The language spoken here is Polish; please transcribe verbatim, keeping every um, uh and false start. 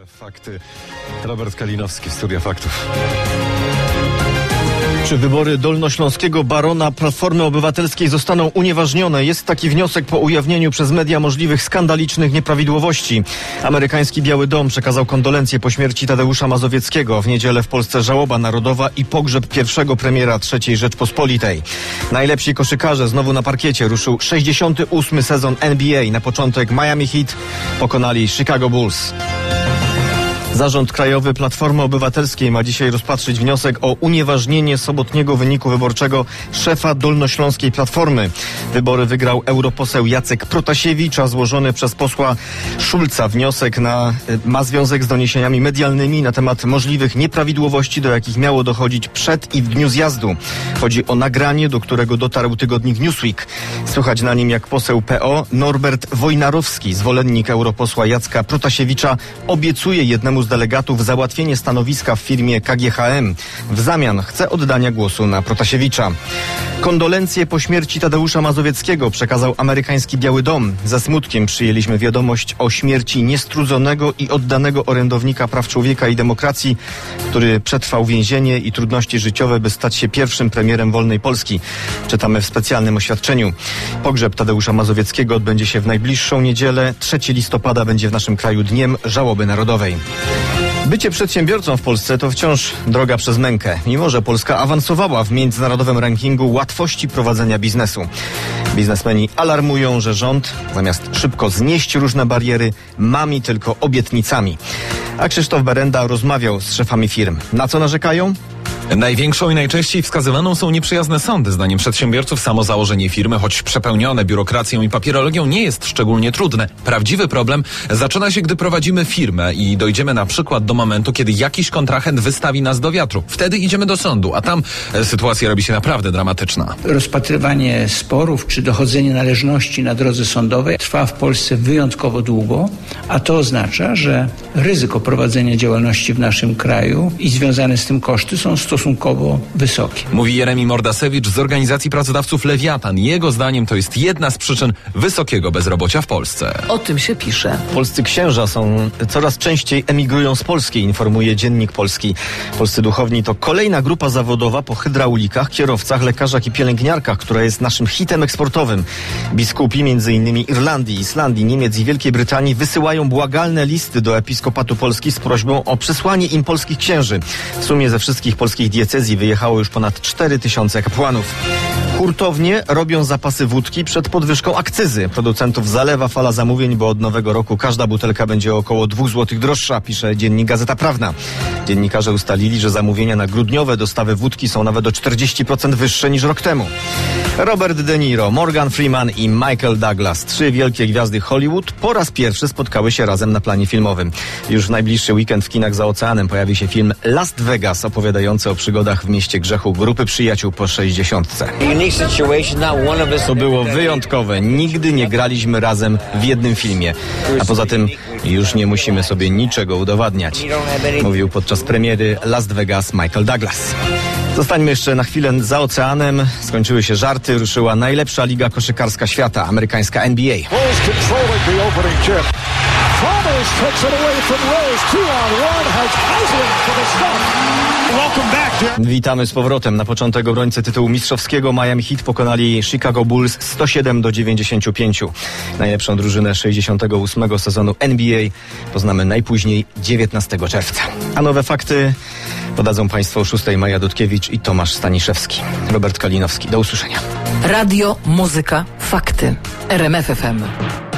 Fakty. Robert Kalinowski, Studia Faktów. Czy wybory dolnośląskiego barona Platformy Obywatelskiej zostaną unieważnione? Jest taki wniosek po ujawnieniu przez media możliwych skandalicznych nieprawidłowości. Amerykański Biały Dom przekazał kondolencje po śmierci Tadeusza Mazowieckiego. W niedzielę w Polsce żałoba narodowa i pogrzeb pierwszego premiera trzeciej Rzeczpospolitej. Najlepsi koszykarze znowu na parkiecie. Ruszył sześćdziesiąty ósmy sezon N B A. Na początek Miami Heat pokonali Chicago Bulls. Zarząd Krajowy Platformy Obywatelskiej ma dzisiaj rozpatrzyć wniosek o unieważnienie sobotniego wyniku wyborczego szefa dolnośląskiej Platformy. Wybory wygrał europoseł Jacek Protasiewicz, a złożony przez posła Szulca wniosek na, ma związek z doniesieniami medialnymi na temat możliwych nieprawidłowości, do jakich miało dochodzić przed i w dniu zjazdu. Chodzi o nagranie, do którego dotarł tygodnik Newsweek. Słychać na nim, jak poseł P O Norbert Wojnarowski, zwolennik europosła Jacka Protasiewicza, obiecuje jednemu z delegatów załatwienie stanowiska w firmie K G H M. W zamian chce oddania głosu na Protasiewicza. Kondolencje po śmierci Tadeusza Mazowieckiego przekazał amerykański Biały Dom. Ze smutkiem przyjęliśmy wiadomość o śmierci niestrudzonego i oddanego orędownika praw człowieka i demokracji, który przetrwał więzienie i trudności życiowe, by stać się pierwszym premierem wolnej Polski. Czytamy w specjalnym oświadczeniu. Pogrzeb Tadeusza Mazowieckiego odbędzie się w najbliższą niedzielę. trzeciego listopada będzie w naszym kraju Dniem Żałoby Narodowej. Bycie przedsiębiorcą w Polsce to wciąż droga przez mękę, mimo że Polska awansowała w międzynarodowym rankingu łatwości prowadzenia biznesu. Biznesmeni alarmują, że rząd, zamiast szybko znieść różne bariery, mami tylko obietnicami. A Krzysztof Berenda rozmawiał z szefami firm. Na co narzekają? Największą i najczęściej wskazywaną są nieprzyjazne sądy. Zdaniem przedsiębiorców samo założenie firmy, choć przepełnione biurokracją i papierologią, nie jest szczególnie trudne. Prawdziwy problem zaczyna się, gdy prowadzimy firmę i dojdziemy na przykład do momentu, kiedy jakiś kontrahent wystawi nas do wiatru. Wtedy idziemy do sądu, a tam sytuacja robi się naprawdę dramatyczna. Rozpatrywanie sporów czy dochodzenie należności na drodze sądowej trwa w Polsce wyjątkowo długo, a to oznacza, że ryzyko prowadzenia działalności w naszym kraju i związane z tym koszty są stosunkowo wysokie. Mówi Jeremi Mordasewicz z organizacji pracodawców Lewiatan. Jego zdaniem to jest jedna z przyczyn wysokiego bezrobocia w Polsce. O tym się pisze. Polscy księża są coraz częściej emigrują z Polski, informuje Dziennik Polski. Polscy duchowni to kolejna grupa zawodowa po hydraulikach, kierowcach, lekarzach i pielęgniarkach, która jest naszym hitem eksportowym. Biskupi między innymi Irlandii, Islandii, Niemiec i Wielkiej Brytanii wysyłają błagalne listy do Episkopatu Polski z prośbą o przysłanie im polskich księży. W sumie ze wszystkich polskich diecezji wyjechało już ponad cztery tysiące kapłanów. Hurtownie robią zapasy wódki przed podwyżką akcyzy. Producentów zalewa fala zamówień, bo od nowego roku każda butelka będzie około dwóch złotych droższa, pisze dziennik Gazeta Prawna. Dziennikarze ustalili, że zamówienia na grudniowe dostawy wódki są nawet o czterdzieści procent wyższe niż rok temu. Robert De Niro, Morgan Freeman i Michael Douglas, trzy wielkie gwiazdy Hollywood, po raz pierwszy spotkały się razem na planie filmowym. Już w najbliższy weekend w kinach za oceanem pojawi się film Las Vegas, opowiadający o przygodach w mieście grzechu grupy przyjaciół po sześćdziesiątce. To było wyjątkowe. Nigdy nie graliśmy razem w jednym filmie. A poza tym już nie musimy sobie niczego udowadniać, mówił podczas premiery Las Vegas Michael Douglas. Zostańmy jeszcze na chwilę za oceanem. Skończyły się żarty. Ruszyła najlepsza liga koszykarska świata, amerykańska N B A. Witamy z powrotem. Na początek obrońcy tytułu mistrzowskiego Miami Heat pokonali Chicago Bulls sto siedem do dziewięćdziesięciu pięciu. Najlepszą drużynę sześćdziesiątego ósmego sezonu N B A poznamy najpóźniej dziewiętnastego czerwca. A nowe fakty podadzą Państwo o szóstej Maja Dudkiewicz i Tomasz Staniszewski. Robert Kalinowski. Do usłyszenia. Radio, muzyka, fakty. R M F F M.